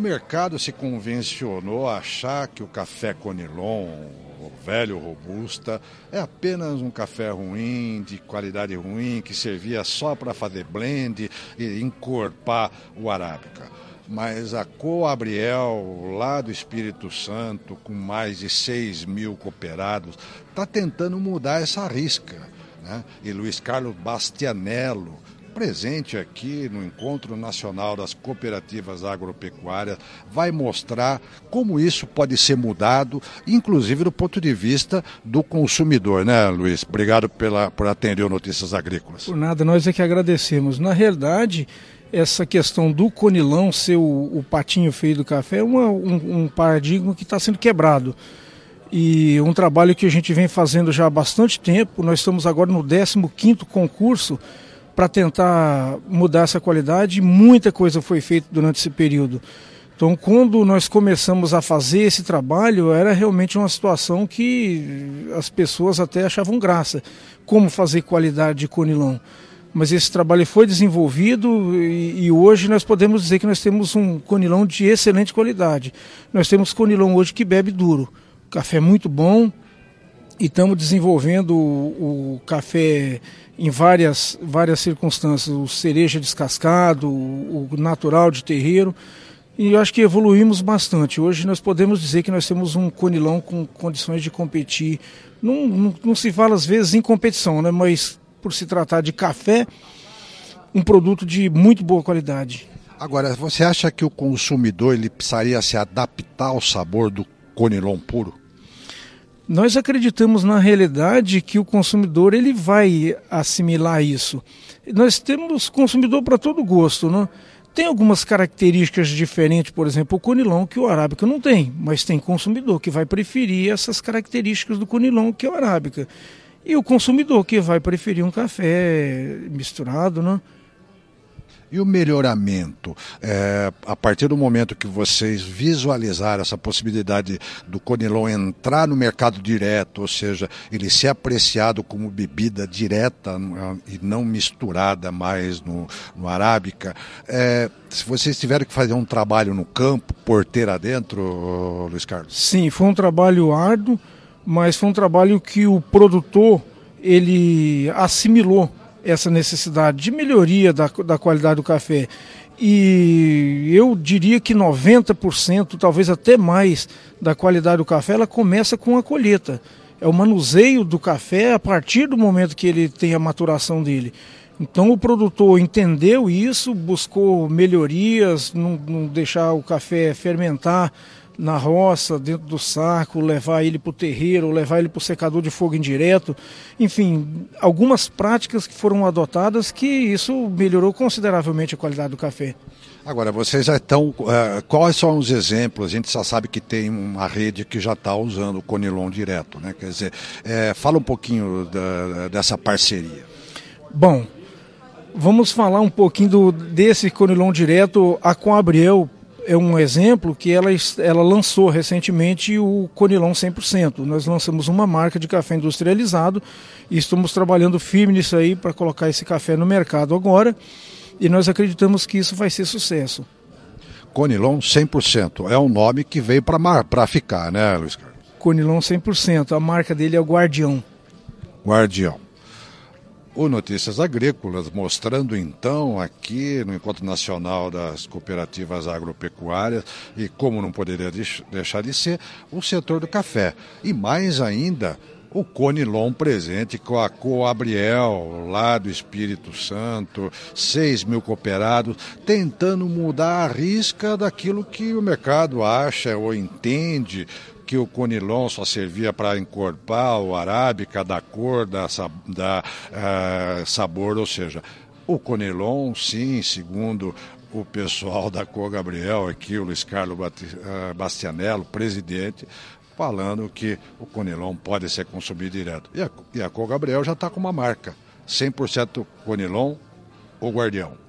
mercado se convencionou a achar que o café Conilon, o velho Robusta, é apenas um café ruim, de qualidade ruim, que servia só para fazer blend e encorpar o arábica. Mas a Coabriel, lá do Espírito Santo, com mais de 6.000 cooperados, está tentando mudar essa risca, né? E Luiz Carlos Bastianello, presente aqui no Encontro Nacional das Cooperativas Agropecuárias, vai mostrar como isso pode ser mudado, inclusive do ponto de vista do consumidor, né, Luiz? Obrigado por atender o Notícias Agrícolas. Por nada, nós é que agradecemos. Na realidade, essa questão do Conilon ser o patinho feio do café é um paradigma que está sendo quebrado. E um trabalho que a gente vem fazendo já há bastante tempo. Nós estamos agora no 15º concurso para tentar mudar essa qualidade. Muita coisa foi feita durante esse período. Então, quando nós começamos a fazer esse trabalho, era realmente uma situação que as pessoas até achavam graça. Como fazer qualidade de Conilon? Mas esse trabalho foi desenvolvido e hoje nós podemos dizer que nós temos um Conilon de excelente qualidade. Nós temos Conilon hoje que bebe duro. Café muito bom. E estamos desenvolvendo o café em várias circunstâncias, o cereja descascado, o natural de terreiro, e eu acho que evoluímos bastante. Hoje nós podemos dizer que nós temos um Conilon com condições de competir. Não se fala às vezes em competição, né? Mas por se tratar de café, um produto de muito boa qualidade. Agora, você acha que o consumidor ele precisaria se adaptar ao sabor do Conilon puro? Nós acreditamos na realidade que o consumidor ele vai assimilar isso. Nós temos consumidor para todo gosto, né? Tem algumas características diferentes, por exemplo, o Conilon que o arábica não tem, mas tem consumidor que vai preferir essas características do Conilon que é o arábica. E o consumidor que vai preferir um café misturado, né? E o melhoramento, a partir do momento que vocês visualizaram essa possibilidade do Conilon entrar no mercado direto, ou seja, ele ser apreciado como bebida direta e não misturada mais no arábica, se vocês tiveram que fazer um trabalho no campo, porteira dentro, Luiz Carlos? Sim, foi um trabalho árduo, mas foi um trabalho que o produtor ele assimilou essa necessidade de melhoria da qualidade do café. E eu diria que 90%, talvez até mais, da qualidade do café, ela começa com a colheita. É o manuseio do café a partir do momento que ele tem a maturação dele. Então o produtor entendeu isso, buscou melhorias, não deixar o café fermentar na roça, dentro do saco, levar ele para o terreiro, levar ele para o secador de fogo indireto. Enfim, algumas práticas que foram adotadas que isso melhorou consideravelmente a qualidade do café. Agora, vocês já estão... quais são os exemplos? A gente já sabe que tem uma rede que já está usando o Conilon direto, né? Quer dizer, fala um pouquinho dessa parceria. Bom, vamos falar um pouquinho desse Conilon direto. A Coabriel é um exemplo que ela lançou recentemente o Conilon 100%. Nós lançamos uma marca de café industrializado e estamos trabalhando firme nisso aí para colocar esse café no mercado agora e nós acreditamos que isso vai ser sucesso. Conilon 100%, é um nome que veio para ficar, né, Luiz Carlos? Conilon 100%, a marca dele é o Guardião. Guardião. O Notícias Agrícolas, mostrando então aqui no Encontro Nacional das Cooperativas Agropecuárias e como não poderia deixar de ser, o setor do café. E mais ainda, o Conilon presente com a Coabriel, lá do Espírito Santo, 6.000 cooperados, tentando mudar a risca daquilo que o mercado acha ou entende, que o Conilon só servia para encorpar o arábica da cor, da sabor, ou seja, o Conilon, sim, segundo o pessoal da Coabriel, aqui o Luiz Carlos Bastianello, presidente, falando que o Conilon pode ser consumido direto. E a Coabriel já está com uma marca, 100% Conilon ou Guardião.